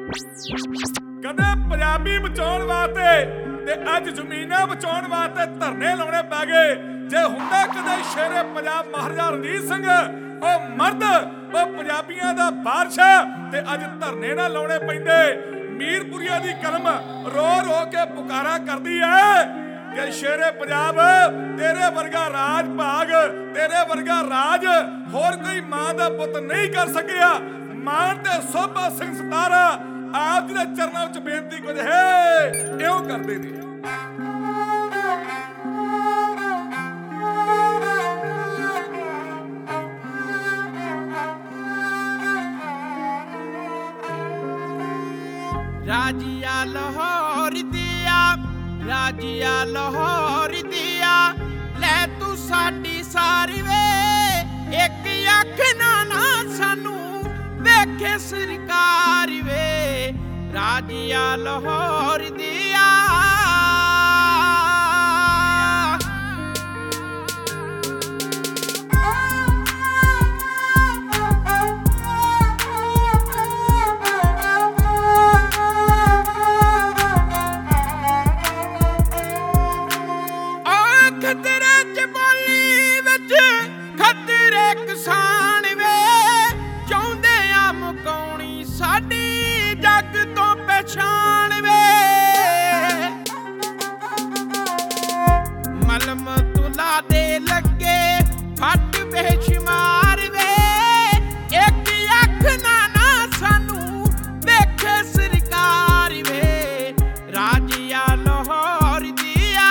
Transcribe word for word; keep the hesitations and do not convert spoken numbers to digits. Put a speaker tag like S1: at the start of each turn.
S1: कदे पंजाबी बचाउण वास्ते ते अज जमीनां बचाउण वास्ते धरने लाउणे पै गए। जे हुंदा कदे शेरे पंजाब महाराजा रणजीत सिंह ओ मर्द ओ पंजाबियां दा बादशाह ते अज धरने ना लाउणे पैंदे। मीरपुरिया दी कलम रो रो के पुकारा करदी है कि शेरे पंजाब तेरे वर्गा राज भाग तेरे वर्गा राज होर कोई मां दा पुत नहीं कर सकिया। मान ते सोभा सिंह सतारा आप जी दे चरनां विच बेनती कुछ है इउं करदे ने।
S2: राजिया लाहौर दिया राजिया लाहौर दिया लै तू साडी सारी वे एक अख ना ना सानू वेखे सरकार वे। राजिया लाहौर दिया खतरे च बोली विच खतरे किसान वे चाहुंदे आ मुकाउणी साडी जग तो पहचान वे। मलम तुला दे लगे फट बेशुमार वे एक अख ना ना सानू वेखे सरकार वे। राजिया लाहौर दिया